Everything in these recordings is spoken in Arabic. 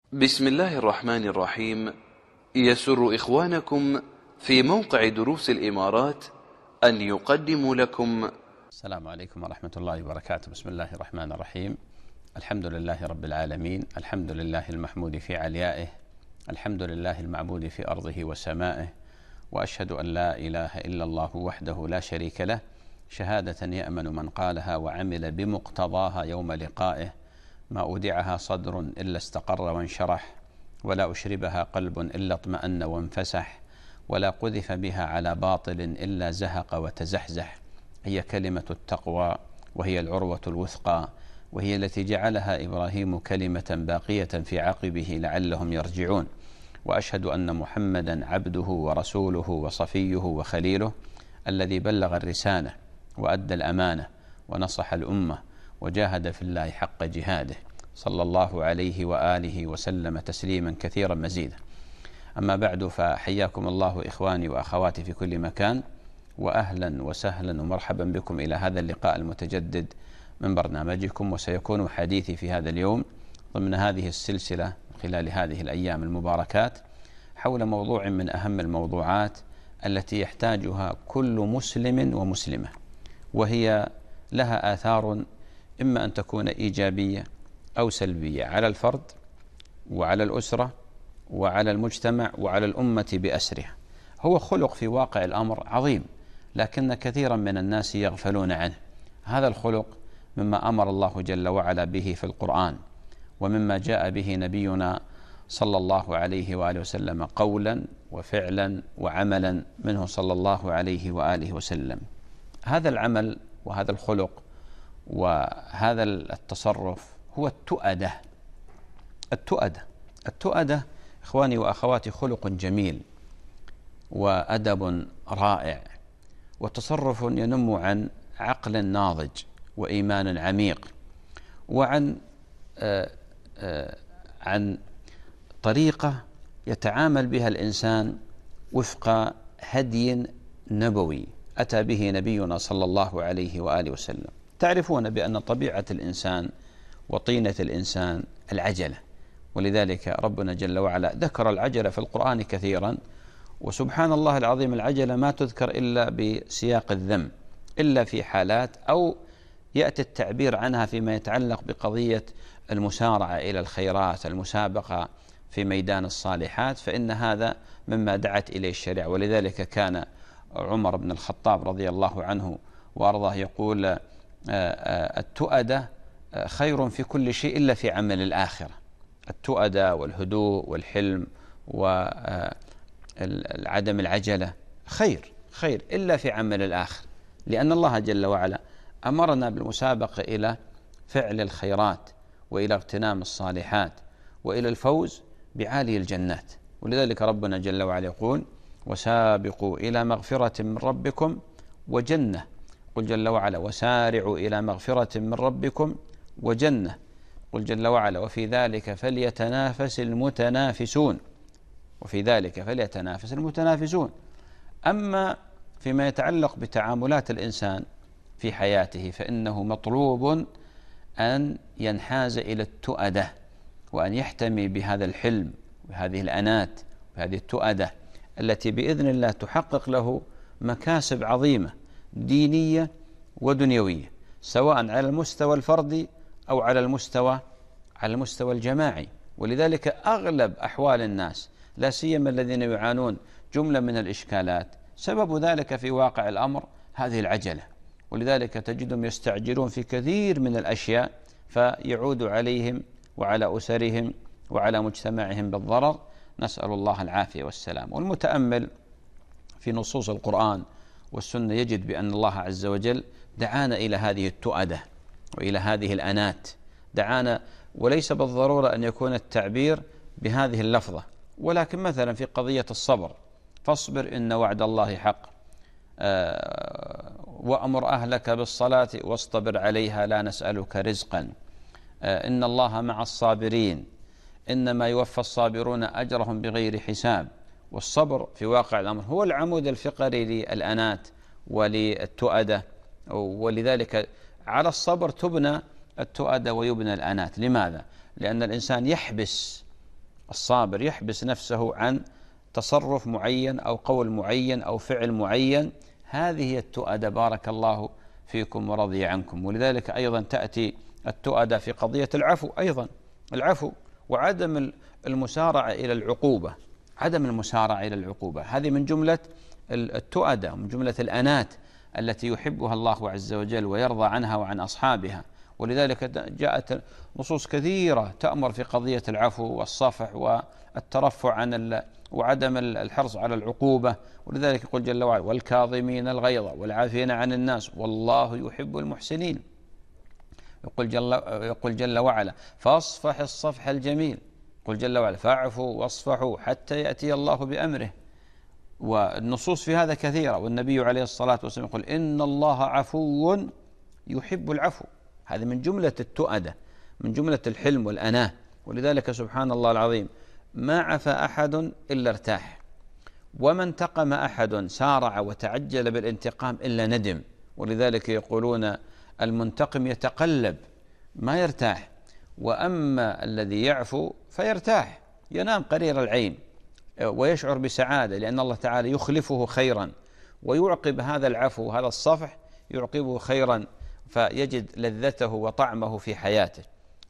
بسم الله الرحمن الرحيم. يسر إخوانكم في موقع دروس الإمارات أن يقدموا لكم. السلام عليكم ورحمة الله وبركاته. بسم الله الرحمن الرحيم. الحمد لله رب العالمين، الحمد لله المحمود في عليائه، الحمد لله المعبود في أرضه وسمائه، وأشهد أن لا إله إلا الله وحده لا شريك له، شهادة يأمن من قالها وعمل بمقتضاها يوم لقائه. ما أودعها صدر إلا استقر وانشرح، ولا أشربها قلب إلا اطمأن وانفسح، ولا قذف بها على باطل إلا زهق وتزحزح. هي كلمة التقوى، وهي العروة الوثقى، وهي التي جعلها إبراهيم كلمة باقية في عقبه لعلهم يرجعون. وأشهد أن محمدا عبده ورسوله وصفيه وخليله، الذي بلغ الرسالة وأدى الأمانة ونصح الأمة وجاهد في الله حق جهاده، صلى الله عليه وآله وسلم تسليما كثيرا مزيدا. أما بعد، فحياكم الله إخواني وأخواتي في كل مكان، وأهلا وسهلا ومرحبا بكم إلى هذا اللقاء المتجدد من برنامجكم. وسيكون حديثي في هذا اليوم ضمن هذه السلسلة خلال هذه الأيام المباركات حول موضوع من أهم الموضوعات التي يحتاجها كل مسلم ومسلمة، وهي لها آثار إما أن تكون إيجابية أو سلبية على الفرد وعلى الأسرة وعلى المجتمع وعلى الأمة بأسرها. هو خلق في واقع الأمر عظيم، لكن كثيرا من الناس يغفلون عنه. هذا الخلق مما أمر الله جل وعلا به في القرآن، ومما جاء به نبينا صلى الله عليه وآله وسلم قولا وفعلا وعملا منه صلى الله عليه وآله وسلم. هذا العمل وهذا الخلق وهذا التصرف هو التؤدة. التؤدة إخواني وأخواتي خلق جميل وأدب رائع، وتصرف ينم عن عقل ناضج وإيمان عميق، وعن عن طريقة يتعامل بها الإنسان وفق هدي نبوي أتى به نبينا صلى الله عليه وآله وسلم. تعرفون بأن طبيعة الإنسان وطينة الإنسان العجلة، ولذلك ربنا جل وعلا ذكر العجلة في القرآن كثيرا. وسبحان الله العظيم، العجلة ما تذكر إلا بسياق الذم، إلا في حالات أو يأتي التعبير عنها فيما يتعلق بقضية المسارعة إلى الخيرات، المسابقة في ميدان الصالحات، فإن هذا مما دعت إليه الشريعة. ولذلك كان عمر بن الخطاب رضي الله عنه وأرضاه يقول: التؤدة خير في كل شيء إلا في عمل الآخرة. التؤدة والهدوء والحلم وعدم العجلة خير إلا في عمل الآخر، لأن الله جل وعلا أمرنا بالمسابقة إلى فعل الخيرات وإلى اغتنام الصالحات وإلى الفوز بعالي الجنات. ولذلك ربنا جل وعلا يقول: وسابقوا إلى مغفرة من ربكم وجنة. قل جل وعلا: وسارعوا إلى مغفرة من ربكم وجنة. قل جل وعلا: وفي ذلك فليتنافس المتنافسون. أما فيما يتعلق بتعاملات الإنسان في حياته، فإنه مطلوب أن ينحاز إلى التؤدة، وأن يحتمي بهذا الحلم وهذه الأنات وهذه التؤدة التي بإذن الله تحقق له مكاسب عظيمة دينية ودنيوية، سواء على المستوى الفردي أو على المستوى الجماعي. ولذلك أغلب أحوال الناس، لا سيما الذين يعانون جملة من الإشكالات، سبب ذلك في واقع الأمر هذه العجلة. ولذلك تجدهم يستعجلون في كثير من الأشياء، فيعود عليهم وعلى أسرهم وعلى مجتمعهم بالضرر. نسأل الله العافية والسلام. والمتأمل في نصوص القرآن والسنة يجد بأن الله عز وجل دعانا إلى هذه التؤدة وإلى هذه الأنات، دعانا، وليس بالضرورة أن يكون التعبير بهذه اللفظة، ولكن مثلا في قضية الصبر: فاصبر إن وعد الله حق، وأمر أهلك بالصلاة واصطبر عليها لا نسألك رزقا، إن الله مع الصابرين، إنما يوفى الصابرون أجرهم بغير حساب. والصبر في واقع الأمر هو العمود الفقري للأنات وللتؤدة، ولذلك على الصبر تبنى التؤدة ويبنى الأنات. لماذا؟ لأن الإنسان يحبس الصابر يحبس نفسه عن تصرف معين أو قول معين أو فعل معين. هذه هي التؤدة، بارك الله فيكم ورضي عنكم. ولذلك أيضا تأتي التؤدة في قضية العفو، أيضا العفو وعدم المسارعة إلى العقوبة. عدم المسارعة إلى العقوبة هذه من جملة التؤدة، من جملة الأنات التي يحبها الله عز وجل ويرضى عنها وعن أصحابها. ولذلك جاءت نصوص كثيرة تأمر في قضية العفو والصفح والترفع عن وعدم الحرص على العقوبة. ولذلك يقول جل وعلا: والكاظمين الغيظ والعافين عن الناس والله يحب المحسنين. يقول جل وعلا: فاصفح الصفح الجميل. يقول جل وعلا: فاعفوا واصفحوا حتى يأتي الله بأمره. والنصوص في هذا كثيرة. والنبي عليه الصلاة والسلام يقول: إن الله عفو يحب العفو. هذه من جملة التؤدة، من جملة الحلم والأناة. ولذلك سبحان الله العظيم ما عفى أحد إلا ارتاح، وما انتقم أحد سارع وتعجل بالانتقام إلا ندم. ولذلك يقولون: المنتقم يتقلب ما يرتاح، وأما الذي يعفو فيرتاح، ينام قرير العين ويشعر بسعادة، لأن الله تعالى يخلفه خيرا ويعقب هذا العفو وهذا الصفح يعقبه خيرا، فيجد لذته وطعمه في حياته.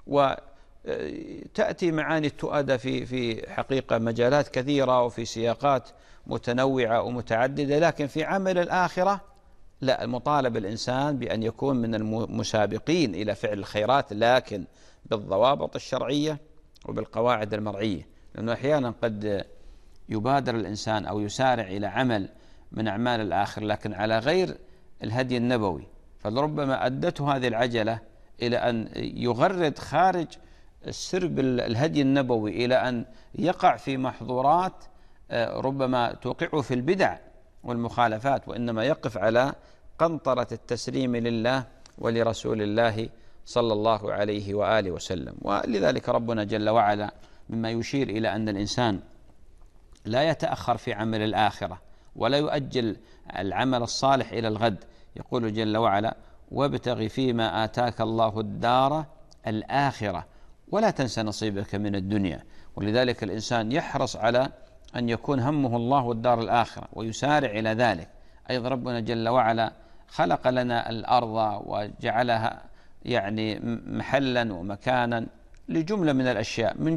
وتأتي معاني التؤدة في حقيقة مجالات كثيرة وفي سياقات متنوعة ومتعددة. لكن في عمل الآخرة لا، المطالب الإنسان بأن يكون من المسابقين إلى فعل الخيرات، لكن بالضوابط الشرعية وبالقواعد المرعية. لأنه أحيانا قد يبادر الإنسان أو يسارع إلى عمل من أعمال الآخر لكن على غير الهدي النبوي، فلربما أدته هذه العجلة إلى أن يغرد خارج السرب الهدي النبوي، إلى أن يقع في محظورات ربما توقعه في البدع والمخالفات، وإنما يقف على قنطرة التسليم لله ولرسول الله صلى الله عليه وآله وسلم. ولذلك ربنا جل وعلا مما يشير إلى أن الإنسان لا يتأخر في عمل الآخرة ولا يؤجل العمل الصالح إلى الغد. يقول جل وعلا: وابتغ فيما آتاك الله الدار الآخرة ولا تنس نصيبك من الدنيا. ولذلك الإنسان يحرص على أن يكون همه الله الدار الآخرة ويسارع إلى ذلك. أيضا ربنا جل وعلا خلق لنا الأرض وجعلها يعني محلا ومكانا لجملة من الأشياء، من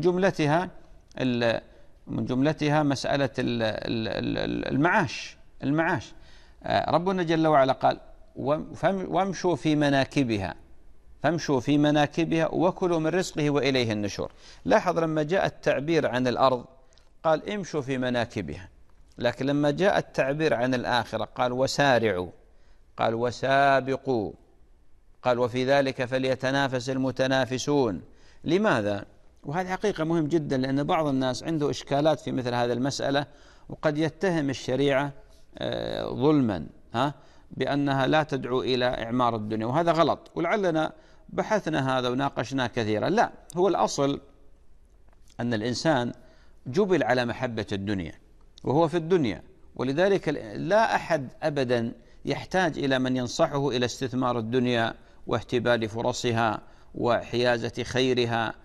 جملتها مسألة المعاش. ربنا جل وعلا قال: وامشوا في مناكبها، فامشوا في مناكبها وكلوا من رزقه وإليه النشور. لاحظ لما جاء التعبير عن الأرض قال: امشوا في مناكبها، لكن لما جاء التعبير عن الآخرة قال: وسارعوا، قال: وسابقوا، قال: وفي ذلك فليتنافس المتنافسون. لماذا؟ وهذه حقيقة مهم جدا، لأن بعض الناس عنده إشكالات في مثل هذه المسألة، وقد يتهم الشريعة ظلما بأنها لا تدعو إلى إعمار الدنيا، وهذا غلط. ولعلنا بحثنا هذا وناقشناه كثيرا. لا، هو الأصل أن الإنسان جبل على محبة الدنيا وهو في الدنيا، ولذلك لا أحد أبدا يحتاج إلى من ينصحه إلى استثمار الدنيا واهتبال فرصها وحيازة خيرها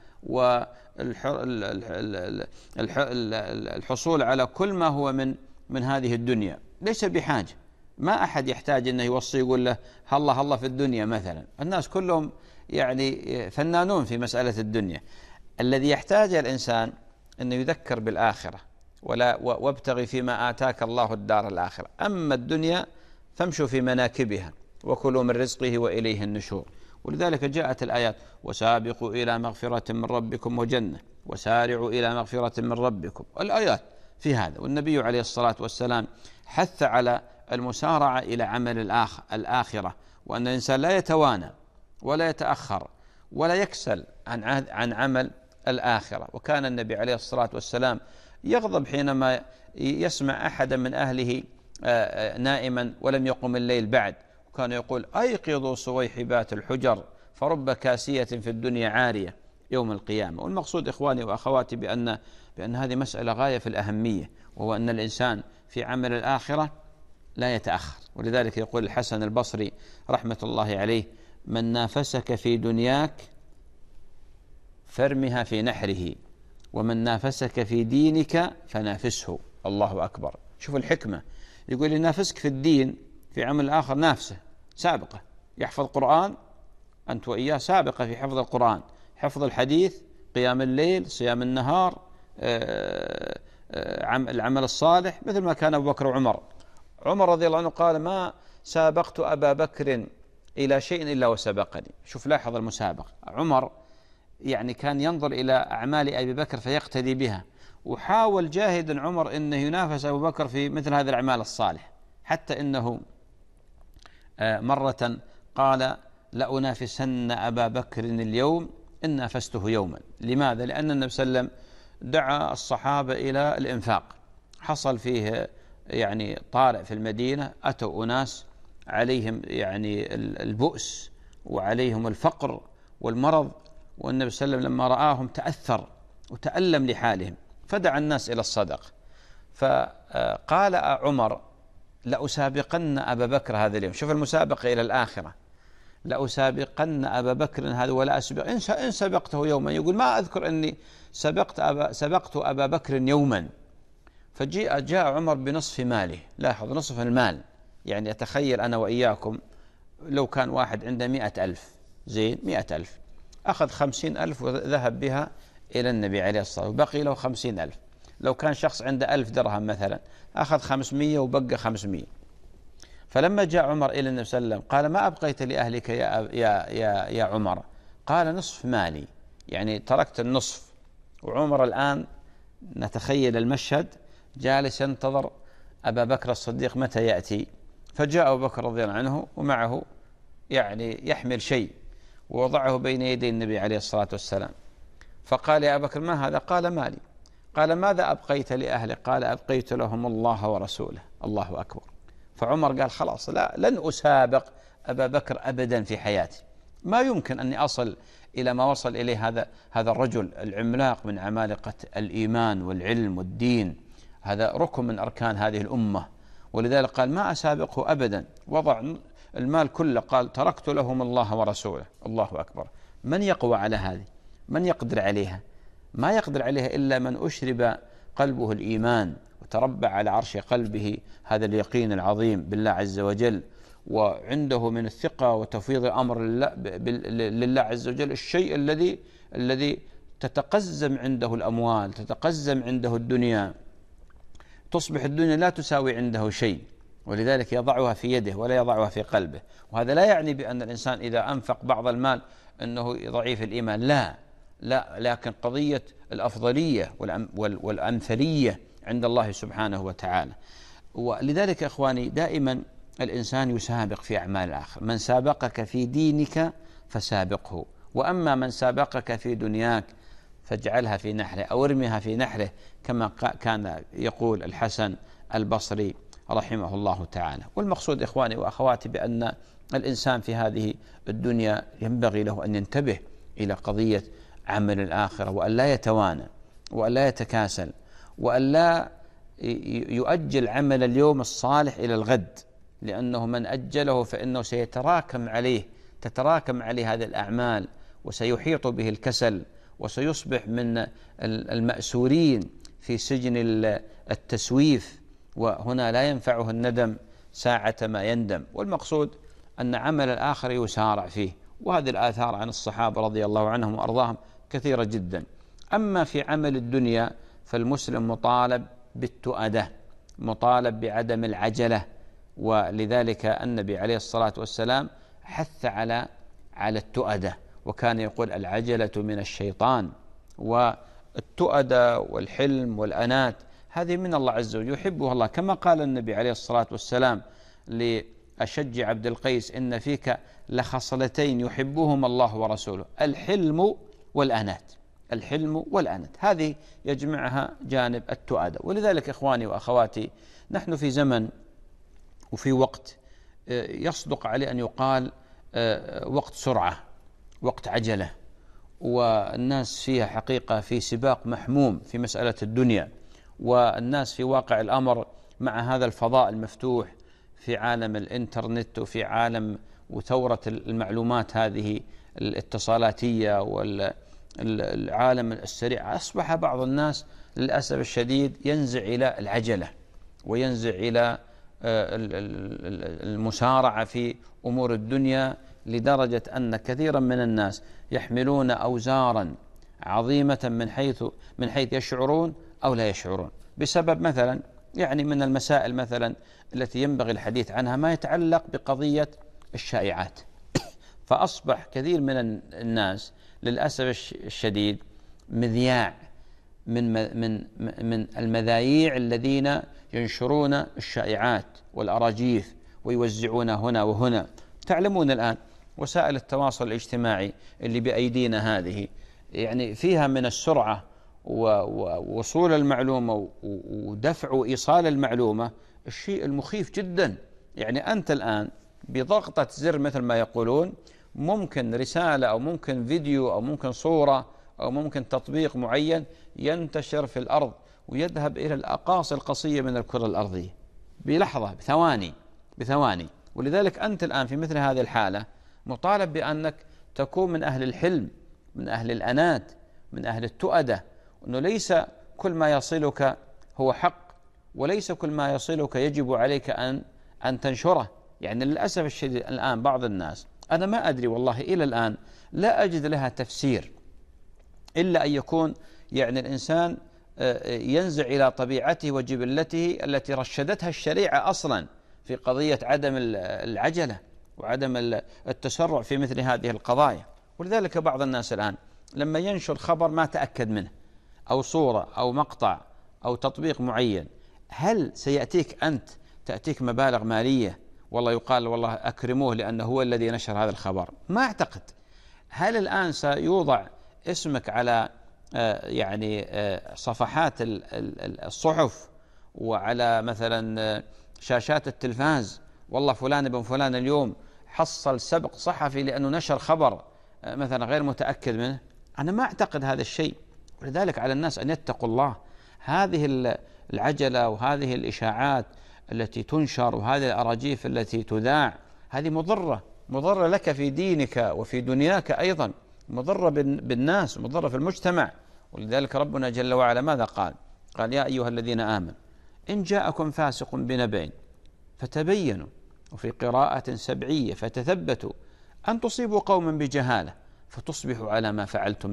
والحصول على كل ما هو من هذه الدنيا. ليس بحاجة. ما أحد يحتاج أنه يوصي يقول له هلا في الدنيا مثلا. الناس كلهم يعني فنانون في مسألة الدنيا. الذي يحتاج الإنسان أنه يذكر بالآخرة، وابتغي فيما آتاك الله الدار الآخرة. أما الدنيا فامشوا في مناكبها وكلوا من رزقه وإليه النشور. ولذلك جاءت الآيات: وسابقوا إلى مغفرة من ربكم وجنة وسارعوا إلى مغفرة من ربكم. الآيات في هذا. والنبي عليه الصلاة والسلام حث على المسارعة إلى عمل الآخرة، وأن الإنسان لا يتوانى ولا يتأخر ولا يكسل عن عمل الآخرة. وكان النبي عليه الصلاة والسلام يغضب حينما يسمع أحدا من أهله نائما ولم يقم الليل بعد، وكان يقول: أيقظوا صويحبات الحجر فرب كاسية في الدنيا عارية يوم القيامة. والمقصود إخواني وأخواتي بأن هذه مسألة غاية في الأهمية، وهو أن الإنسان في عمل الآخرة لا يتأخر. ولذلك يقول الحسن البصري رحمة الله عليه: من نافسك في دنياك فارمها في نحره ومن نافسك في دينك فنافسه. الله أكبر. شوف الحكمة، يقول ينافسك في الدين، في عمل آخر نافسه سابقة، يحفظ قرآن أنت وإياه سابقة في حفظ القرآن، حفظ الحديث، قيام الليل، صيام النهار، العمل الصالح، مثل ما كان أبو بكر وعمر. عمر رضي الله عنه قال ما سابقت أبا بكر إلى شيء إلا وسبقني. شوف لاحظ المسابقة. عمر يعني كان ينظر إلى أعمال أبي بكر فيقتدي بها، وحاول جاهدا عمر أنه ينافس أبو بكر في مثل هذه الأعمال الصالحة، حتى أنه مرة قال لأنافسن أبا بكر اليوم إن نافسته يوما. لماذا؟ لأن النبي صلى الله عليه وسلم دعا الصحابة إلى الإنفاق، حصل فيه يعني طارئ في المدينة، أتوا أناس عليهم يعني البؤس وعليهم الفقر والمرض، والنبي صلى الله عليه وسلم لما رآهم تأثر وتألم لحالهم فدعا الناس إلى الصدقة. فقال عمر لأسابقن أبا بكر هذا اليوم. شوف المسابقة إلى الآخرة، لأسابقن أبا بكر هذا ولا أسبق إن سبقته يوما. يقول ما أذكر أني سبقت أبا بكر يوما. جاء عمر بنصف ماله. لاحظ نصف المال، يعني أتخيل أنا وإياكم لو كان واحد عنده 100,000 زين 100,000 أخذ 50,000 وذهب بها إلى النبي عليه الصلاة والسلام وبقي له 50,000. لو كان شخص عنده 1000 درهم مثلا أخذ 500 وبقى 500. فلما جاء عمر إلى النبي صلى الله عليه وسلم قال ما أبقيت لأهلك يا عمر؟ قال نصف مالي، يعني تركت النصف. وعمر الآن نتخيل المشهد جالس ينتظر أبا بكر الصديق متى يأتي. فجاء أبو بكر رضي الله عنه ومعه يعني يحمل شيء ووضعه بين يدي النبي عليه الصلاة والسلام. فقال يا أبا بكر ما هذا؟ قال مالي. قال ماذا أبقيت لأهلك؟ قال أبقيت لهم الله ورسوله. الله أكبر. فعمر قال خلاص لن أسابق أبا بكر أبدا في حياتي، ما يمكن أني أصل إلى ما وصل إليه هذا الرجل العملاق من عمالقة الإيمان والعلم والدين، هذا ركن من أركان هذه الأمة. ولذلك قال ما أسابقه أبدا، وضع المال كله، قال تركت لهم الله ورسوله. الله أكبر. من يقوى على هذه؟ من يقدر عليها؟ ما يقدر عليها إلا من أشرب قلبه الإيمان وتربع على عرش قلبه هذا اليقين العظيم بالله عز وجل، وعنده من الثقة وتفويض الأمر لله عز وجل الشيء الذي تتقزم عنده الأموال، تتقزم عنده الدنيا، تصبح الدنيا لا تساوي عنده شيء، ولذلك يضعها في يده ولا يضعها في قلبه. وهذا لا يعني بأن الإنسان إذا أنفق بعض المال أنه ضعيف الإيمان، لا، لكن قضية الأفضلية والأمثلية عند الله سبحانه وتعالى. ولذلك إخواني دائما الإنسان يسابق في أعمال الآخر. من سابقك في دينك فسابقه، وأما من سابقك في دنياك فاجعلها في نحره أو ارمها في نحره، كما كان يقول الحسن البصري رحمه الله تعالى. والمقصود إخواني وأخواتي بأن الإنسان في هذه الدنيا ينبغي له أن ينتبه إلى قضية عمل الآخرة، وأن لا يتوانى وأن لا يتكاسل وأن لا يؤجل عمل اليوم الصالح إلى الغد، لأنه من أجله فإنه تتراكم عليه هذه الأعمال، وسيحيط به الكسل، وسيصبح من المأسورين في سجن التسويف، وهنا لا ينفعه الندم ساعة ما يندم. والمقصود أن عمل الآخر يسارع فيه، وهذه الآثار عن الصحابة رضي الله عنهم وأرضاهم كثيرة جدا. أما في عمل الدنيا فالمسلم مطالب بالتؤدة، مطالب بعدم العجلة، ولذلك النبي عليه الصلاة والسلام حث على التؤدة، وكان يقول العجلة من الشيطان. والتؤدة والحلم والأنات هذه من الله عز وجل يحبها الله، كما قال النبي عليه الصلاة والسلام لأشج عبد القيس إن فيك لخصلتين يحبهما الله ورسوله، الحلم والأنات. الحلم والأنات هذه يجمعها جانب التؤدة. ولذلك إخواني وأخواتي نحن في زمن وفي وقت يصدق عليه أن يقال وقت سرعة، وقت عجلة، والناس فيها حقيقة في سباق محموم في مسألة الدنيا، والناس في واقع الأمر مع هذا الفضاء المفتوح في عالم الإنترنت وفي عالم وثورة المعلومات هذه الاتصالاتية العالم السريع، أصبح بعض الناس للأسف الشديد ينزع إلى العجلة وينزع إلى المسارعة في أمور الدنيا، لدرجة أن كثيرا من الناس يحملون أوزارا عظيمة من حيث يشعرون أو لا يشعرون، بسبب مثلا يعني من المسائل مثلا التي ينبغي الحديث عنها ما يتعلق بقضية الشائعات. فأصبح كثير من الناس للأسف الشديد مذياع من المذايع الذين ينشرون الشائعات والأراجيف ويوزعون هنا وهنا. تعلمون الآن وسائل التواصل الاجتماعي اللي بأيدينا هذه يعني فيها من السرعة ووصول المعلومة ودفع وإيصال المعلومة الشيء المخيف جدا. يعني أنت الآن بضغطة زر مثل ما يقولون ممكن رسالة أو ممكن فيديو أو ممكن صورة أو ممكن تطبيق معين ينتشر في الأرض ويذهب إلى الأقاصي القصية من الكرة الأرضية بلحظة، بثواني. ولذلك أنت الآن في مثل هذه الحالة مطالب بأنك تكون من أهل الحلم، من أهل الأنات، من أهل التؤدة، أنه ليس كل ما يصلك هو حق، وليس كل ما يصلك يجب عليك أن تنشره. يعني للأسف الشديد الآن بعض الناس أنا ما أدري والله إلى الآن لا أجد لها تفسير، إلا أن يكون يعني الإنسان ينزع إلى طبيعته وجبلته التي رشدتها الشريعة أصلا في قضية عدم العجلة وعدم التسرع في مثل هذه القضايا. ولذلك بعض الناس الآن لما ينشر خبر ما تأكد منه أو صورة أو مقطع أو تطبيق معين، هل سيأتيك أنت تأتيك مبالغ مالية والله يقال والله أكرموه لأنه هو الذي نشر هذا الخبر؟ ما أعتقد. هل الآن سيوضع اسمك على يعني صفحات الصحف وعلى مثلا شاشات التلفاز والله فلان بن فلان اليوم حصل سبق صحفي لأنه نشر خبر مثلا غير متأكد منه؟ أنا ما أعتقد هذا الشيء. ولذلك على الناس أن يتقوا الله. هذه العجلة وهذه الإشاعات التي تنشر وهذه الأراجيف التي تذاع هذه مضرة لك في دينك وفي دنياك أيضا، مضرة بالناس ومضرة في المجتمع. ولذلك ربنا جل وعلا ماذا قال؟ قال يا أيها الذين آمنوا إن جاءكم فاسق بنبأ فتبينوا، وفي قراءة سبعية فتثبتوا أن تصيبوا قوما بجهالة فتصبحوا على ما فعلتم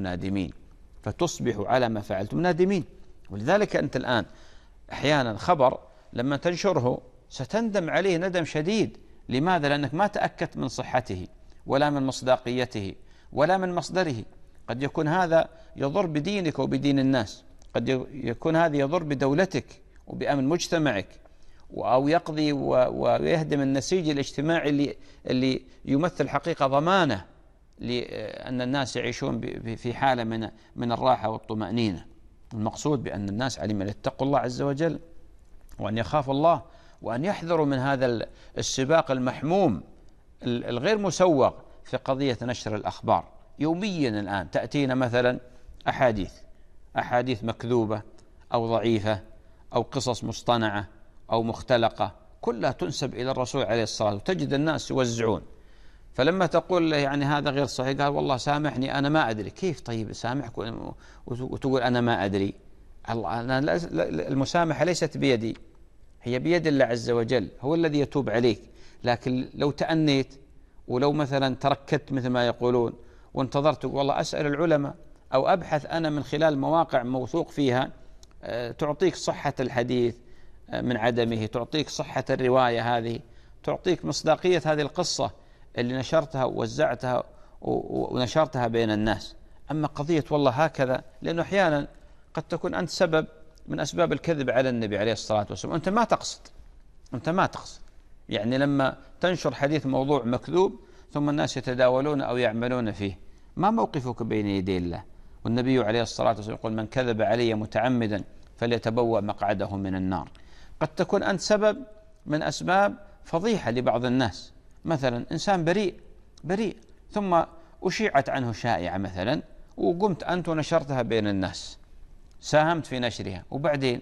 نادمين. ولذلك أنت الآن أحيانا خبر لما تنشره ستندم عليه ندم شديد. لماذا؟ لأنك ما تأكدت من صحته ولا من مصداقيته ولا من مصدره. قد يكون هذا يضر بدينك وبدين الناس، قد يكون هذا يضر بدولتك وبأمن مجتمعك، أو يقضي ويهدم النسيج الاجتماعي اللي يمثل حقيقة ضمانة لأن الناس يعيشون في حالة من الراحة والطمأنينة. المقصود بأن الناس عليهم أن يتقوا الله عز وجل وأن يخافوا الله وأن يحذروا من هذا السباق المحموم الغير مسوغ في قضية نشر الأخبار. يوميا الآن تأتينا مثلا أحاديث مكذوبة أو ضعيفة أو قصص مصطنعة أو مختلقة كلها تنسب إلى الرسول عليه الصلاة والسلام، وتجد الناس يوزعون. فلما تقول يعني هذا غير صحيح قال والله سامحني أنا ما أدري. كيف طيب سامحك وتقول أنا ما أدري؟ المسامحة ليست بيدي، هي بيد الله عز وجل، هو الذي يتوب عليك. لكن لو تأنيت ولو مثلا تركت مثل ما يقولون وانتظرت والله أسأل العلماء أو أبحث أنا من خلال مواقع موثوق فيها تعطيك صحة الحديث من عدمه، تعطيك صحة الرواية هذه، تعطيك مصداقية هذه القصة اللي نشرتها ووزعتها ونشرتها بين الناس. أما قضية والله هكذا، لأنه أحيانا قد تكون أنت سبب من أسباب الكذب على النبي عليه الصلاة والسلام، أنت ما تقصد. يعني لما تنشر حديث موضوع مكذوب ثم الناس يتداولون أو يعملون فيه، ما موقفك بين يدي الله؟ والنبي عليه الصلاة والسلام يقول من كذب علي متعمدا فليتبوأ مقعده من النار. قد تكون أنت سبب من أسباب فضيحة لبعض الناس، مثلا إنسان بريء ثم أشيعت عنه شائعة مثلا وقمت أنت ونشرتها بين الناس، ساهمت في نشرها، وبعدين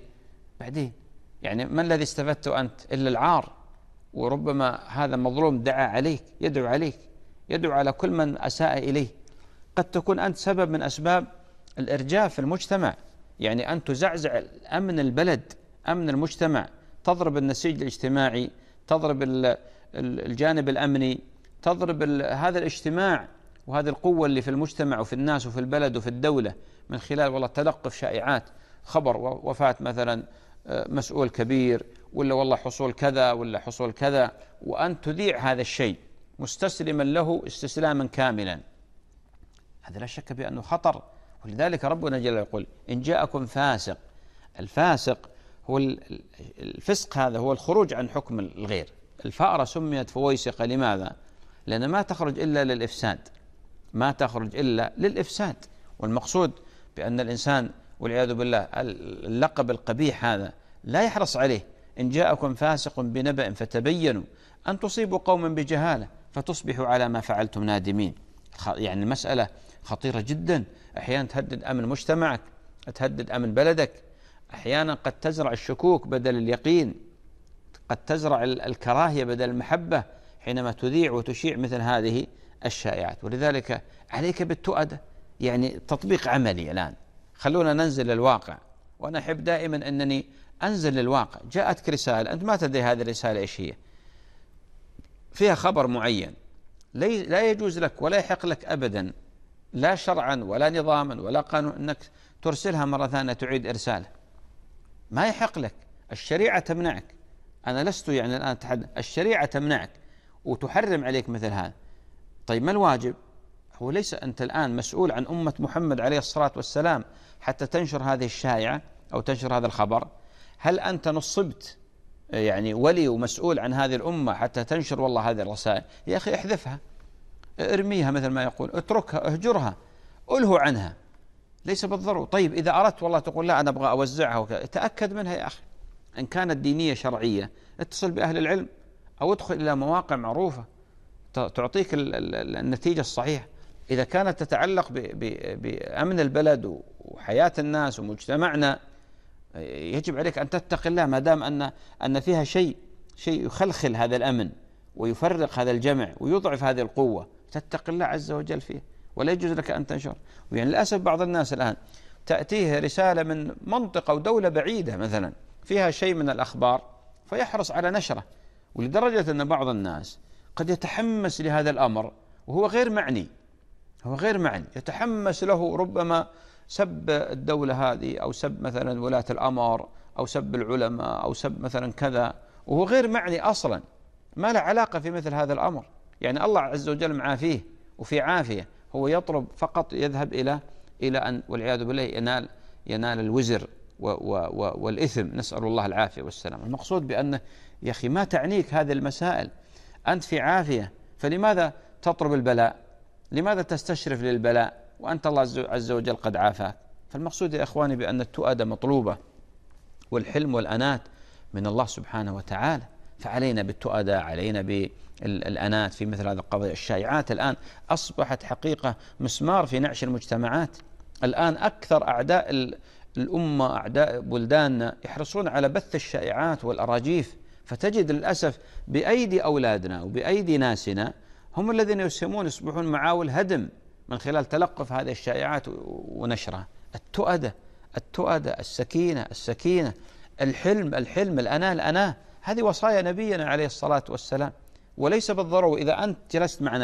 يعني ما الذي استفدت أنت إلا العار؟ وربما هذا مظلوم يدعو على كل من أساء إليه. قد تكون أنت سبب من أسباب الإرجاف في المجتمع، يعني أن تزعزع أمن البلد، أمن المجتمع، تضرب النسيج الاجتماعي، تضرب الجانب الأمني، تضرب هذا الاجتماع وهذه القوة اللي في المجتمع وفي الناس وفي البلد وفي الدولة من خلال والله تلقف شائعات، خبر وفاة مثلا مسؤول كبير، ولا والله حصول كذا ولا حصول كذا، وأن تذيع هذا الشيء مستسلما له استسلاما كاملا، هذا لا شك بأنه خطر. ولذلك ربنا جل يقول إن جاءكم فاسق. الفاسق هو الفسق، هذا هو الخروج عن حكم الغير. الفأرة سميت فويسقة لماذا؟ لأن ما تخرج إلا للإفساد، ما تخرج إلا للإفساد. والمقصود بأن الإنسان والعياذ بالله اللقب القبيح هذا لا يحرص عليه. إن جاءكم فاسق بنبأ فتبينوا أن تصيبوا قوما بجهالة فتصبحوا على ما فعلتم نادمين. يعني المسألة خطيرة جدا، أحيانا تهدد أمن مجتمعك، تهدد أمن بلدك، أحيانا قد تزرع الشكوك بدل اليقين، قد تزرع الكراهية بدل المحبة حينما تذيع وتشيع مثل هذه الشائعات. ولذلك عليك بالتؤدة، يعني تطبيق عملي. الآن خلونا ننزل للواقع، وأنا أحب دائما أنني أنزل للواقع. جاءتك رسالة أنت ما تدري هذه الرسالة إيش هي، فيها خبر معين، لا يجوز لك ولا يحق لك أبدا، لا شرعا ولا نظاما ولا قانون، أنك ترسلها مرة ثانية تعيد إرسالها، ما يحق لك. الشريعة تمنعك. أنا لست يعني الآن أتحدث، الشريعة تمنعك وتحرم عليك مثل هذا. طيب ما الواجب؟ هو ليس أنت الآن مسؤول عن أمة محمد عليه الصلاة والسلام حتى تنشر هذه الشائعة أو تنشر هذا الخبر؟ هل أنت نصبت يعني ولي ومسؤول عن هذه الأمة حتى تنشر والله هذه الرسائل؟ يا أخي احذفها، ارميها مثل ما يقول، اتركها، اهجرها، ألهوا عنها، ليس بالضرورة. طيب إذا أردت والله تقول لا أنا أبغى أوزعها وكذا، تأكد منها يا أخي. إن كانت دينية شرعية اتصل بأهل العلم أو ادخل إلى مواقع معروفة تعطيك النتيجة الصحيحة. إذا كانت تتعلق بأمن البلد وحياة الناس ومجتمعنا يجب عليك أن تتقي الله، ما دام أن فيها شيء يخلخل هذا الأمن ويفرق هذا الجمع ويضعف هذه القوة، تتقي الله عز وجل فيه، ولا يجوز لك أن تنشر. ويعني للأسف بعض الناس الآن تأتيه رسالة من منطقة أو دولة بعيدة مثلا فيها شيء من الأخبار فيحرص على نشره، ولدرجة أن بعض الناس قد يتحمس لهذا الأمر وهو غير معني، هو غير معني، يتحمس له، ربما سب الدولة هذه أو سب مثلا ولاة الأمر أو سب العلماء أو سب مثلا كذا، وهو غير معني أصلا، ما له علاقة في مثل هذا الأمر. يعني الله عز وجل معافيه وفي عافية، هو يطلب فقط يذهب إلى أن والعياذ بالله ينال الوزر والإثم، نسأل الله العافية والسلام. المقصود بأنه يا أخي ما تعنيك هذه المسائل، أنت في عافية، فلماذا تطلب البلاء؟ لماذا تستشرف للبلاء وأنت الله عز وجل قد عافاك؟ فالمقصود يا إخواني بأن التؤدة مطلوبة، والحلم والأنات من الله سبحانه وتعالى، فعلينا بالتؤدة، علينا بالأنات في مثل هذه القضايا. الشائعات الآن أصبحت حقيقة مسمار في نعش المجتمعات. الآن أكثر أعداء الأمة، أعداء بلداننا، يحرصون على بث الشائعات والأراجيف، فتجد للأسف بأيدي أولادنا وبأيدي ناسنا هم الذين يصبحون معاول هدم من خلال تلقف هذه الشائعات ونشرها. التؤدة، السكينة، الحلم، الأناة، هذه وصايا نبينا عليه الصلاة والسلام. وليس بالضرورة إذا أنت جلست مع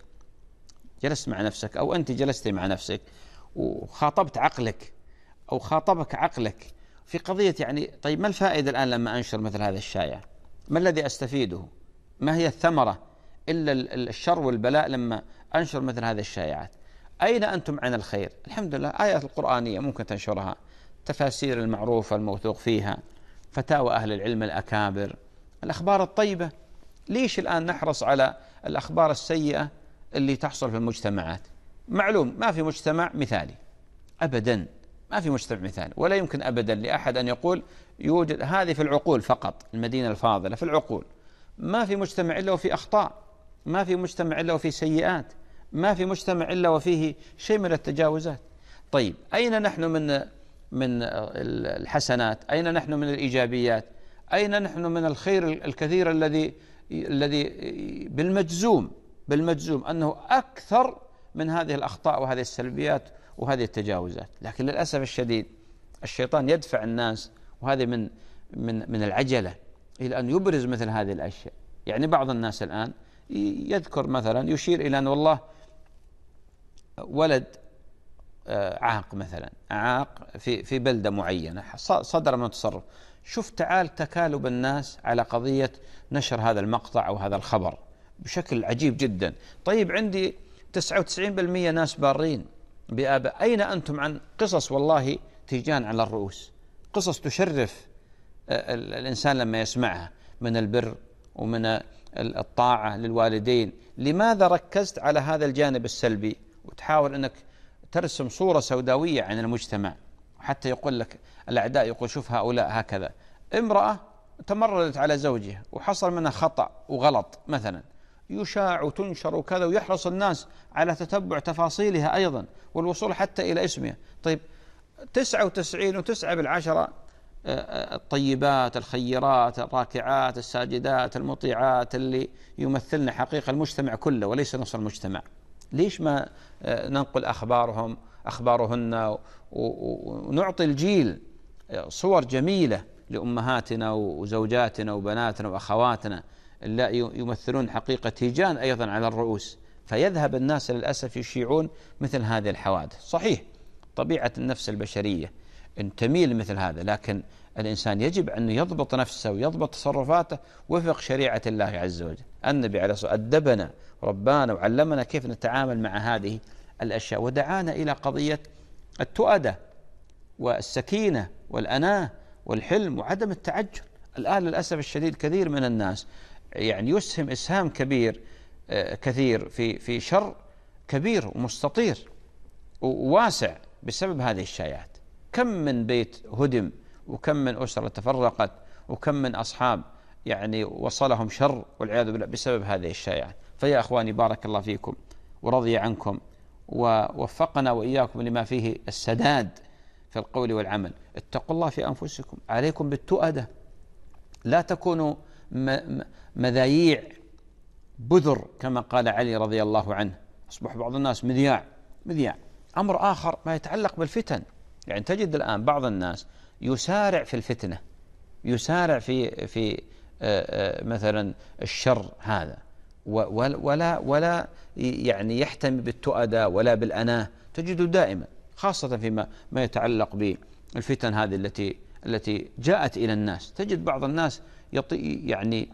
نفسك أو أنت جلست مع نفسك وخاطبت عقلك أو خاطبك عقلك في قضية، يعني طيب ما الفائدة الآن لما أنشر مثل هذا الشائع؟ ما الذي أستفيده؟ ما هي الثمرة إلا الشر والبلاء لما أنشر مثل هذه الشائعات؟ أين أنتم عن الخير؟ الحمد لله آيات القرآنية ممكن تنشرها، تفاسير المعروفة الموثوق فيها، فتاوى أهل العلم الأكابر، الأخبار الطيبة. ليش الآن نحرص على الأخبار السيئة اللي تحصل في المجتمعات؟ معلوم ما في مجتمع مثالي أبدا، ما في مجتمع مثالي، ولا يمكن أبدا لأحد أن يقول يوجد هذه في العقول فقط، المدينة الفاضلة في العقول. ما في مجتمع إلا وفيه أخطاء، ما في مجتمع إلا وفيه سيئات، ما في مجتمع إلا وفيه شيء من التجاوزات. طيب أين نحن من الحسنات؟ أين نحن من الإيجابيات؟ أين نحن من الخير الكثير الذي بالمجزوم أنه أكثر من هذه الأخطاء وهذه السلبيات وهذه التجاوزات. لكن للأسف الشديد الشيطان يدفع الناس، وهذه من العجلة، إلى أن يبرز مثل هذه الأشياء. يعني بعض الناس الآن يذكر مثلا، يشير إلى أن والله ولد عاق مثلا، عاق في بلدة معينة، صدر من تصرف. شوف تعال تكالب الناس على قضية نشر هذا المقطع أو هذا الخبر بشكل عجيب جدا. طيب عندي 99% ناس بارين بآباء، أين أنتم عن قصص والله تيجان على الرؤوس، قصص تشرف الإنسان لما يسمعها من البر ومن الطاعة للوالدين؟ لماذا ركزت على هذا الجانب السلبي وتحاول أنك ترسم صورة سوداوية عن المجتمع؟ حتى يقول لك الأعداء، يقول شوف هؤلاء هكذا. امرأة تمردت على زوجها وحصل منها خطأ وغلط مثلا، يشاع وتنشر وكذا، ويحرص الناس على تتبع تفاصيلها أيضا والوصول حتى إلى اسمها. طيب 99.9 الطيبات الخيرات الراكعات الساجدات المطيعات اللي يمثلن حقيقة المجتمع كله وليس نص المجتمع، ليش ما ننقل أخبارهن ونعطي الجيل صور جميلة لأمهاتنا وزوجاتنا وبناتنا وأخواتنا اللي يمثلون حقيقة تيجان أيضا على الرؤوس؟ فيذهب الناس للأسف يشيعون مثل هذه الحوادث. صحيح طبيعة النفس البشرية أن تميل مثل هذا، لكن الإنسان يجب أن يضبط نفسه ويضبط تصرفاته وفق شريعة الله عز وجل. النبي عليه الصلاة والسلام أدبنا وربانا وعلمنا كيف نتعامل مع هذه الأشياء، ودعانا إلى قضية التؤدة والسكينة والأناة والحلم وعدم التعجل. الآن للأسف الشديد كثير من الناس يعني يسهم إسهام كثير في شر كبير ومستطير وواسع بسبب هذه الشائعات. كم من بيت هدم، وكم من أسرة تفرقت، وكم من أصحاب يعني وصلهم شر والعياذ بالله بسبب هذه الشائعات. فيا أخواني بارك الله فيكم ورضي عنكم ووفقنا وإياكم لما فيه السداد في القول والعمل. اتقوا الله في أنفسكم، عليكم بالتؤدة، لا تكونوا مذايع بذر كما قال علي رضي الله عنه. أصبح بعض الناس مذياع. أمر آخر ما يتعلق بالفتن، يعني تجد الآن بعض الناس يسارع في الفتنة، يسارع في مثلا الشر هذا، ولا يعني يحتمي بالتؤدة ولا بالأناة. تجده دائما خاصة فيما يتعلق بالفتن هذه التي جاءت إلى الناس. تجد بعض الناس يعني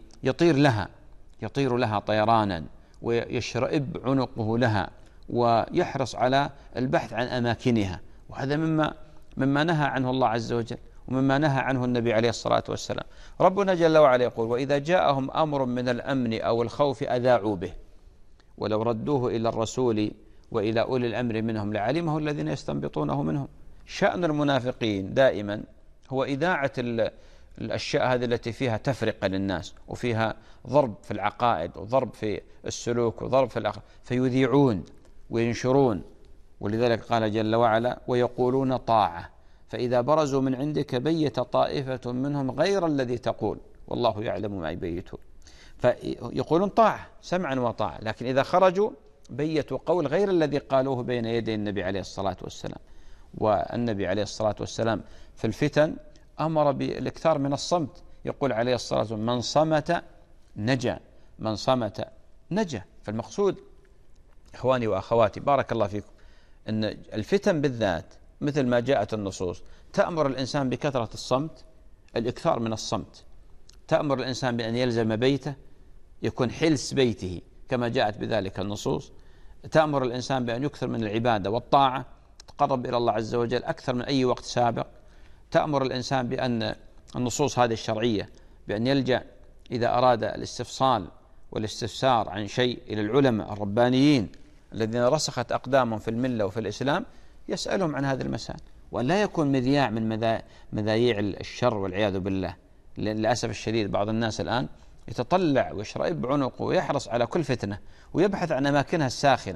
يطير لها طيرانا ويشرئب عنقه لها ويحرص على البحث عن أماكنها، وهذا مما نهى عنه الله عز وجل ومما نهى عنه النبي عليه الصلاة والسلام. ربنا جل وعلا يقول: وإذا جاءهم أمر من الأمن أو الخوف أذاعوا به ولو ردوه إلى الرسول وإلى أولي الأمر منهم لعلمه الذين يستنبطونه منهم. شأن المنافقين دائما هو إذاعة الأشياء هذه التي فيها تفرقة للناس وفيها ضرب في العقائد وضرب في السلوك وضرب في الأخلاق، فيذيعون وينشرون. ولذلك قال جل وعلا: ويقولون طاعة فإذا برزوا من عندك بيت طائفة منهم غير الذي تقول والله يعلم ما يبيتون. فيقولون طاعة سمعا وطاعة، لكن إذا خرجوا بيتوا قول غير الذي قالوه بين يدي النبي عليه الصلاة والسلام. والنبي عليه الصلاة والسلام في الفتن أمر بالاكثار من الصمت، يقول عليه الصلاة والسلام: من صمت نجا، من صمت نجا. فالمقصود إخواني وأخواتي بارك الله فيكم أن الفتن بالذات مثل ما جاءت النصوص تأمر الإنسان بكثرة الصمت، الإكثار من الصمت، تأمر الإنسان بأن يلزم بيته، يكون حلس بيته كما جاءت بذلك النصوص، تأمر الإنسان بأن يكثر من العبادة والطاعة، تقرب إلى الله عز وجل أكثر من أي وقت سابق، تأمر الإنسان بأن النصوص هذه الشرعية بأن يلجأ إذا أراد الاستفصال والاستفسار عن شيء إلى العلماء الربانيين الذين رسخت أقدامهم في الملة وفي الإسلام، يسألهم عن هذه المسائل، وأن لا يكون مذياع من مذايع الشر والعياذ بالله. للأسف الشديد بعض الناس الآن يتطلع ويشرئب عنقه ويحرص على كل فتنة ويبحث عن أماكنها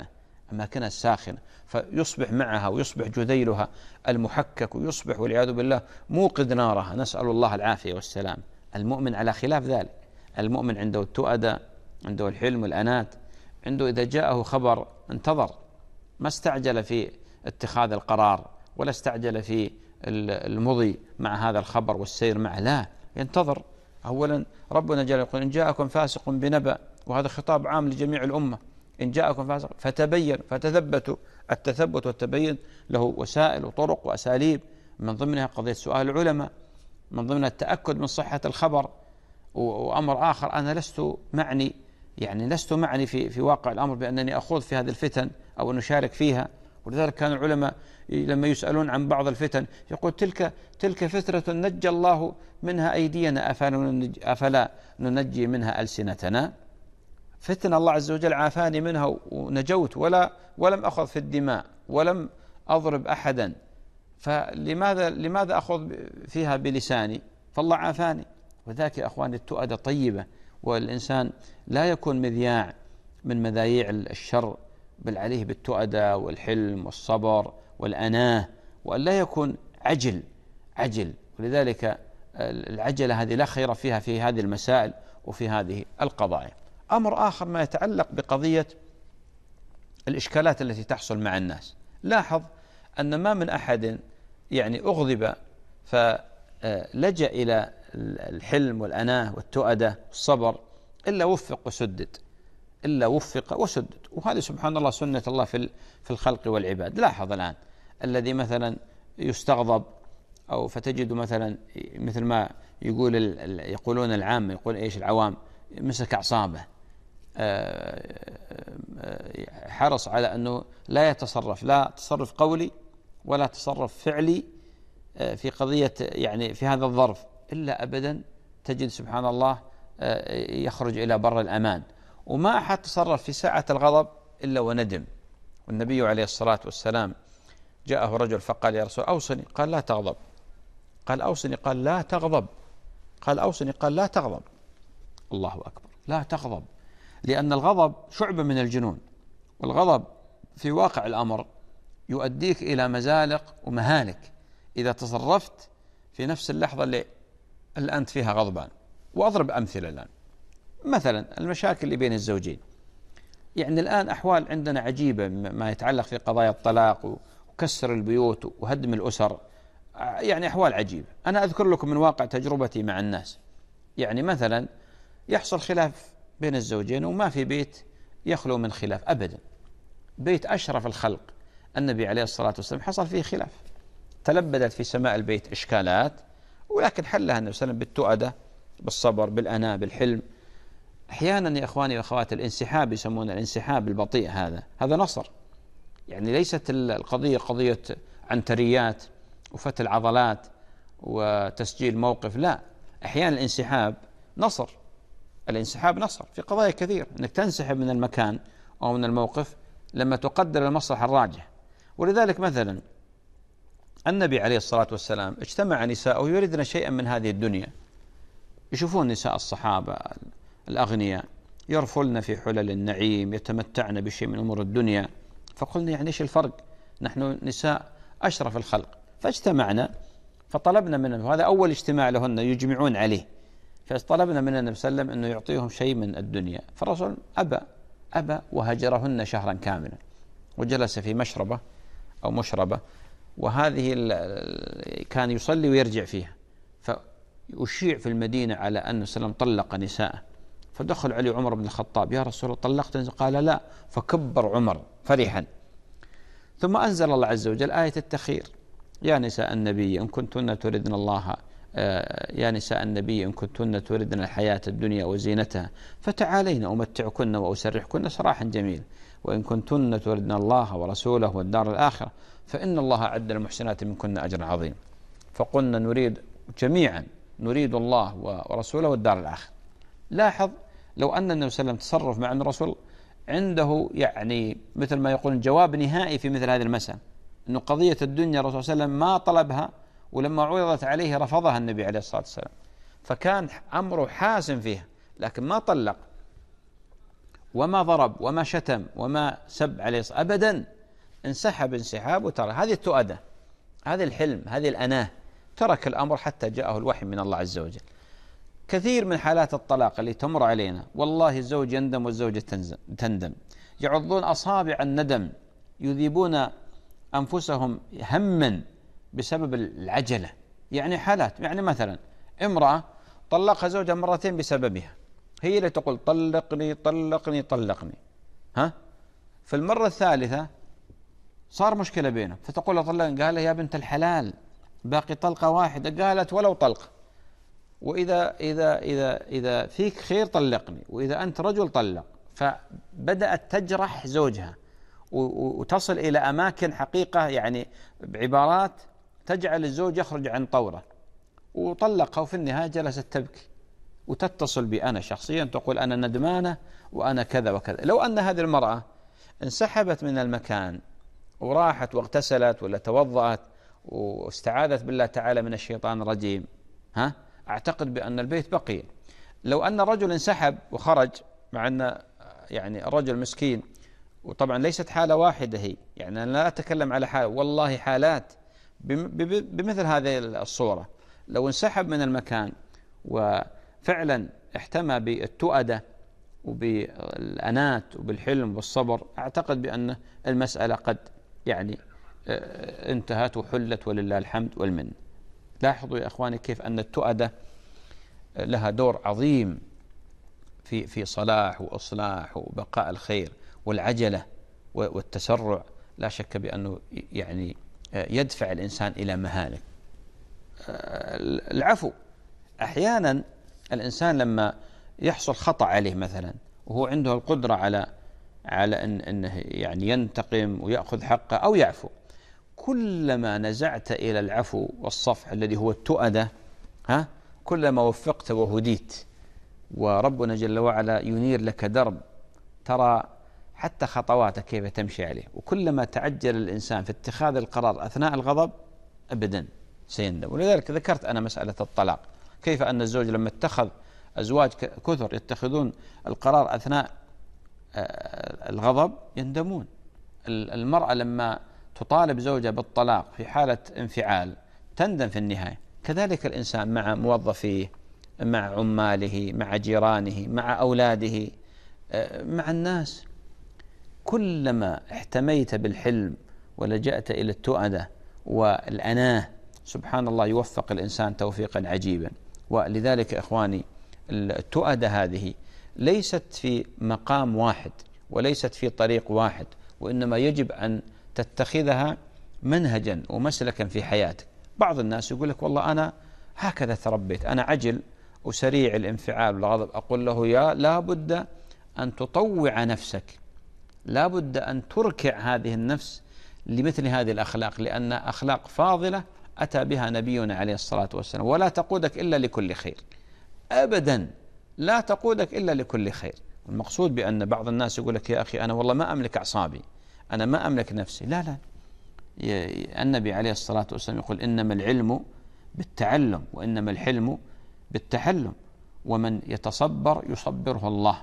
الساخنة، فيصبح معها ويصبح جذيلها المحكك ويصبح والعياذ بالله موقد نارها، نسأل الله العافية والسلام. المؤمن على خلاف ذلك، المؤمن عنده التؤدة، عنده الحلم والأنات، عنده إذا جاءه خبر انتظر، ما استعجل اتخاذ القرار ولا استعجل في المضي مع هذا الخبر والسير معه، لا، ينتظر. أولا ربنا جل يقول إن جاءكم فاسق بنبأ، وهذا خطاب عام لجميع الأمة، إن جاءكم فاسق فتبين فتثبتوا. التثبت والتبين له وسائل وطرق وأساليب، من ضمنها قضية سؤال العلماء، من ضمنها التأكد من صحة الخبر. وأمر آخر، أنا لست معني في واقع الأمر بأنني أخوض في هذه الفتن أو أن أشارك فيها. ولذلك كان العلماء لما يسألون عن بعض الفتن يقول تلك فترة نجى الله منها أيدينا أفلا ننجي منها ألسنتنا. فتن الله عز وجل عافاني منها ونجوت ولم أخذ في الدماء ولم أضرب أحدا، فلماذا أخذ فيها بلساني؟ فالله عافاني. وذاك يا أخواني التؤدة طيبة، والإنسان لا يكون مذياع من مذايع الشر، بل عليه بالتؤدة والحلم والصبر والأناه، وأن لا يكون عجل. ولذلك العجلة هذه لا خير فيها في هذه المسائل وفي هذه القضايا. أمر آخر ما يتعلق بقضية الإشكالات التي تحصل مع الناس. لاحظ أن ما من أحد أغضب فلجأ إلى الحلم والأناه والتؤدة والصبر إلا وفق وسدد. وهذه سبحان الله سنة الله في الخلق والعباد. لاحظ الآن الذي مثلا يستغضب، أو فتجد مثلا مثل ما يقولون العامة، يقول إيش العوام، مسك أعصابه، حرص على أنه لا يتصرف، لا تصرف قولي ولا تصرف فعلي في قضية في هذا الظرف، إلا أبدا تجد سبحان الله يخرج إلى بر الأمان. وما أحد تصرف في ساعة الغضب إلا وندم. والنبي عليه الصلاة والسلام جاءه رجل فقال يا رسول أوصني، قال لا تغضب. قال أوصني، قال لا تغضب. قال أوصني، قال لا تغضب. الله أكبر، لا تغضب، لأن الغضب شعبة من الجنون، والغضب في واقع الأمر يؤديك إلى مزالق ومهالك إذا تصرفت في نفس اللحظة اللي أنت فيها غضبان. وأضرب أمثلة الآن، مثلا المشاكل اللي بين الزوجين. الآن أحوال عندنا عجيبة ما يتعلق في قضايا الطلاق وكسر البيوت وهدم الأسر، أحوال عجيبة. أنا أذكر لكم من واقع تجربتي مع الناس. مثلا يحصل خلاف بين الزوجين وما في بيت يخلو من خلاف أبدا. بيت أشرف الخلق النبي عليه الصلاة والسلام حصل فيه خلاف، تلبدت في سماء البيت إشكالات، ولكن حلها النبي صلى الله عليه وسلم بالتؤدة، بالصبر، بالأناة، بالحلم. أحيانا يا إخواني وأخوات الانسحاب، يسمون الانسحاب البطيء، هذا نصر. ليست القضية قضية عنتريات وفتل عضلات وتسجيل موقف، لا، أحيانا الانسحاب نصر. الانسحاب نصر في قضايا كثير، أنك تنسحب من المكان أو من الموقف لما تقدر المصلحة الراجح. ولذلك مثلا النبي عليه الصلاة والسلام اجتمع نساءه يريدن شيئا من هذه الدنيا. يشوفون نساء الصحابة الأغنياء يرفلن في حلل النعيم، يتمتعن بشيء من أمور الدنيا، فقلنا إيش الفرق؟ نحن نساء أشرف الخلق. فاجتمعنا فطلبنا منهم، وهذا أول اجتماع لهن يجمعون عليه، فطلبنا من النبي صلى الله عليه وسلم أنه يعطيهم شيء من الدنيا. فالرسول أبى وهجرهن شهرا كاملا، وجلس في مشربة أو مشربة، وهذه كان يصلي ويرجع فيها. فأشيع في المدينة على أن سلم طلق نساءه، فدخل عليه عمر بن الخطاب، يا رسول الله طلقت؟ قال لا. فكبر عمر فرحا. ثم أنزل الله عز وجل آية التخير، يا نساء النبي إن كنتن تردن الله، يا نساء النبي إن كنتن تردن الحياة الدنيا وزينتها فتعالين أمتعكن وأسرحكن سراحا جميلا، وإن كنتن تردن الله ورسوله والدار الآخرة فإن الله أعد للمحسنات منكن أجرا عظيما. فقلنا نريد جميعا، نريد الله ورسوله والدار الآخرة. لاحظ لو أن النبي صلى الله عليه وسلم تصرف مع أن الرسول عنده مثل ما يقول جواب نهائي في مثل هذه المسألة، أنه قضية الدنيا الرسول صلى الله عليه وسلم ما طلبها، ولما عرضت عليه رفضها النبي عليه الصلاة والسلام، فكان أمره حاسم فيها، لكن ما طلق وما ضرب وما شتم وما سب عليه أبدا، انسحب انسحاب وترك. هذه التؤدة، هذه الحلم، هذه الأناه، ترك الأمر حتى جاءه الوحي من الله عز وجل. كثير من حالات الطلاق اللي تمر علينا والله الزوج يندم والزوجة تندم، يعضون أصابع الندم، يذيبون أنفسهم هما بسبب العجلة. يعني حالات، يعني مثلا امرأة طلقها زوجها مرتين بسببها، هي اللي تقول طلقني طلقني طلقني، في المرة الثالثة صار مشكلة بينهم، فتقول له طلقني، قال يا بنت الحلال باقي طلقة واحدة، قالت ولو طلقة، وإذا إذا إذا إذا فيك خير طلقني، وإذا أنت رجل طلق. فبدأت تجرح زوجها وتصل إلى أماكن حقيقة، يعني بعبارات تجعل الزوج يخرج عن طوره، وطلقها، وفي النهاية جلست تبكي وتتصل بي أنا شخصيا تقول أنا ندمانة وأنا كذا وكذا. لو أن هذه المرأة انسحبت من المكان وراحت واغتسلت ولا توضأت واستعاذت بالله تعالى من الشيطان الرجيم، أعتقد بأن البيت بقي. لو أن الرجل انسحب وخرج، مع أن يعني الرجل مسكين، وطبعا ليست حالة واحدة هي، يعني أنا لا أتكلم على حالة، والله حالات بمثل هذه الصورة، لو انسحب من المكان وفعلا احتمى بالتؤدة وبالأنات وبالحلم والصبر، أعتقد بأن المسألة قد يعني انتهت وحلت ولله الحمد والمن. لاحظوا يا أخواني كيف أن التؤدة لها دور عظيم في صلاح وإصلاح وبقاء الخير، والعجلة والتسرع لا شك بأنه يعني يدفع الإنسان إلى مهالك. العفو، أحيانا الإنسان لما يحصل خطأ عليه مثلا وهو عنده القدرة على أنه يعني ينتقم ويأخذ حقه أو يعفو، كلما نزعت إلى العفو والصفح الذي هو التؤدة كلما وفقت وهديت، وربنا جل وعلا ينير لك درب ترى حتى خطواتك كيف تمشي عليه. وكلما تعجل الإنسان في اتخاذ القرار أثناء الغضب أبدا سيندم. ولذلك ذكرت أنا مسألة الطلاق، كيف أن الزوج لما اتخذ، أزواج كثر يتخذون القرار أثناء الغضب يندمون. المرأة لما تطالب زوجها بالطلاق في حالة انفعال تندم في النهاية. كذلك الإنسان مع موظفيه، مع عماله، مع جيرانه، مع أولاده، مع الناس، كلما احتميت بالحلم ولجأت إلى التؤدة والأناه سبحان الله يوفق الإنسان توفيقا عجيبا. ولذلك إخواني التؤدة هذه ليست في مقام واحد وليست في طريق واحد، وإنما يجب أن تتخذها منهجا ومسلكا في حياتك. بعض الناس يقول لك والله أنا هكذا تربيت، أنا عجل وسريع الانفعال والغضب. أقول له لا بد أن تطوع نفسك، لا بد أن تركع هذه النفس لمثل هذه الأخلاق، لأن أخلاق فاضلة أتى بها نبينا عليه الصلاة والسلام، ولا تقودك إلا لكل خير، أبدا لا تقودك إلا لكل خير. المقصود بأن بعض الناس يقول لك يا أخي أنا والله ما أملك أعصابي، أنا ما أملك نفسي. لا، النبي عليه الصلاة والسلام يقول إنما العلم بالتعلم وإنما الحلم بالتحلم، ومن يتصبر يصبره الله،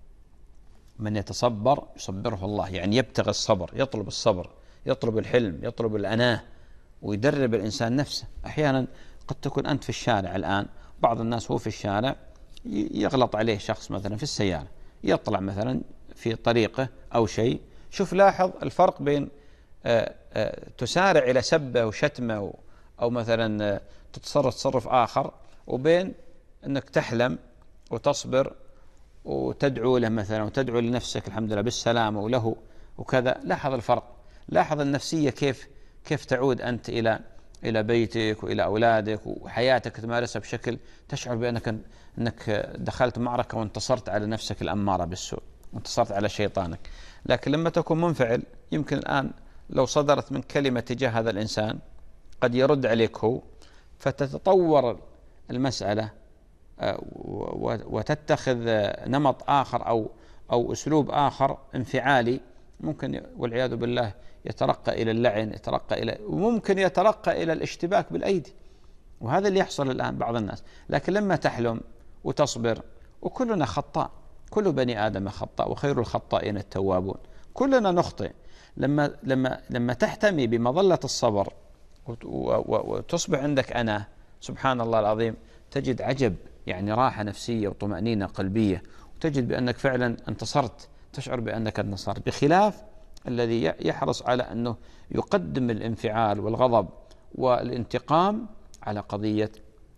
من يتصبر يصبره الله، يعني يبتغي الصبر، يطلب الصبر، يطلب الحلم، يطلب الأناه، ويدرب الإنسان نفسه. أحيانا قد تكون أنت في الشارع الآن، بعض الناس هو في الشارع يغلط عليه شخص مثلا في السيارة، يطلع مثلا في طريقه أو شيء، شوف لاحظ الفرق بين تسارع إلى سبه وشتمه أو مثلا تصرف آخر، وبين أنك تحلم وتصبر وتدعو له مثلا وتدعو لنفسك الحمد لله بالسلامة وله وكذا. لاحظ الفرق، لاحظ النفسية كيف تعود أنت إلى بيتك وإلى أولادك وحياتك تمارسها بشكل تشعر بأنك دخلت معركة وانتصرت على نفسك الأمارة بالسوء وانتصرت على شيطانك. لكن لما تكون منفعل يمكن الآن لو صدرت من كلمة تجاه هذا الإنسان قد يرد عليك هو، فتتطور المسألة وتتخذ نمط آخر أو أسلوب آخر انفعالي، ممكن والعياذ بالله يترقى إلى اللعن، وممكن يترقى إلى الاشتباك بالأيدي. وهذا اللي يحصل الآن بعض الناس. لكن لما تحلم وتصبر، وكلنا خطاء، كل بني آدم خطاء وخير الخطائين التوابون، كلنا نخطئ. لما تحتمي بمظلة الصبر وتصبح عندك أنا سبحان الله العظيم، تجد عجب، يعني راحة نفسية وطمأنينة قلبية، وتجد بأنك فعلا انتصرت، تشعر بأنك انتصرت، بخلاف الذي يحرص على أنه يقدم الانفعال والغضب والانتقام على قضية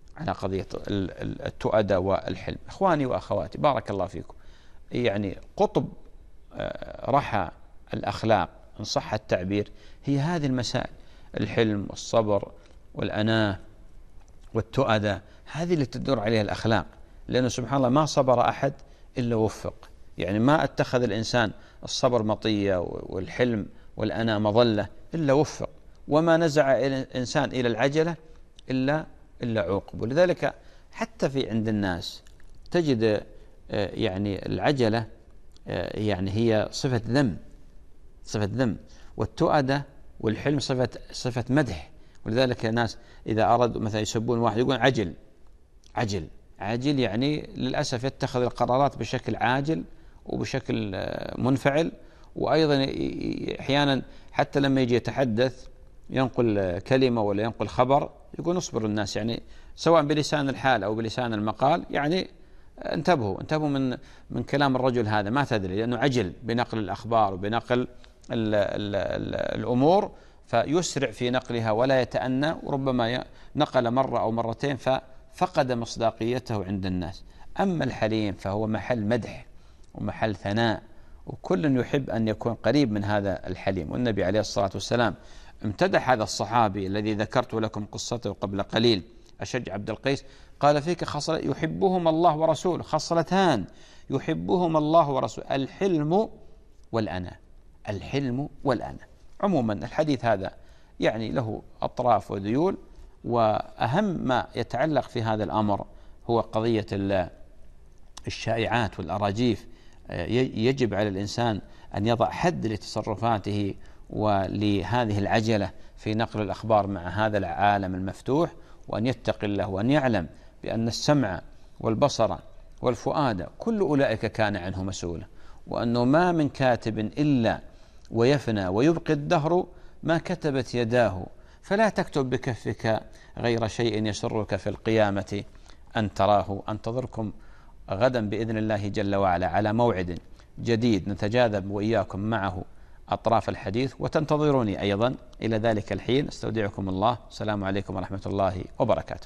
التؤدة والحلم. إخواني وأخواتي بارك الله فيكم، يعني قطب رحى الأخلاق إن صح التعبير هي هذه المسائل: الحلم والصبر والأناة والتؤدة، هذه اللي تدور عليها الأخلاق. لأنه سبحان الله ما صبر أحد إلا وفق، يعني ما اتخذ الإنسان الصبر مطية والحلم والأناة مظلة إلا وفق، وما نزع الإنسان إلى العجلة إلا عوقب. ولذلك حتى في عند الناس تجد يعني العجلة يعني هي صفة ذم، والتؤدة والحلم صفة مدح. ولذلك الناس إذا أرادوا مثلا يسبون واحد يقول عجل، يعني للأسف يتخذ القرارات بشكل عاجل وبشكل منفعل. وأيضا أحيانا حتى لما يجي يتحدث ينقل كلمة ولا ينقل خبر يقول اصبروا الناس، يعني سواء بلسان الحال أو بلسان المقال، يعني انتبهوا من كلام الرجل هذا، ما تدري، لأنه عجل بنقل الأخبار وبنقل الأمور، فيسرع في نقلها ولا يتأنى، وربما نقل مرة أو مرتين ففقد مصداقيته عند الناس. أما الحليم فهو محل مدح ومحل ثناء، وكل يحب أن يكون قريب من هذا الحليم. والنبي عليه الصلاة والسلام امتدح هذا الصحابي الذي ذكرت لكم قصته قبل قليل، أشج عبد القيس، قال فيك خصلة يحبهم الله ورسوله، خصلتان يحبهم الله ورسوله: الحلم والأناة. عموما الحديث هذا يعني له أطراف وذيول، وأهم ما يتعلق في هذا الأمر هو قضية الشائعات والأراجيف. يجب على الإنسان أن يضع حد لتصرفاته ولهذه العجلة في نقل الأخبار مع هذا العالم المفتوح، وأن يتقي الله، وأن يعلم بأن السمع والبصر والفؤاد كل أولئك كان عنه مسؤولا، وأنه ما من كاتب إلا ويفنى ويبقي الدهر ما كتبت يداه، فلا تكتب بكفك غير شيء يسرك في القيامة أن تراه. أنتظركم غدا بإذن الله جل وعلا على موعد جديد نتجاذب وإياكم معه أطراف الحديث، وتنتظروني أيضا. إلى ذلك الحين استودعكم الله، السلام عليكم ورحمة الله وبركاته.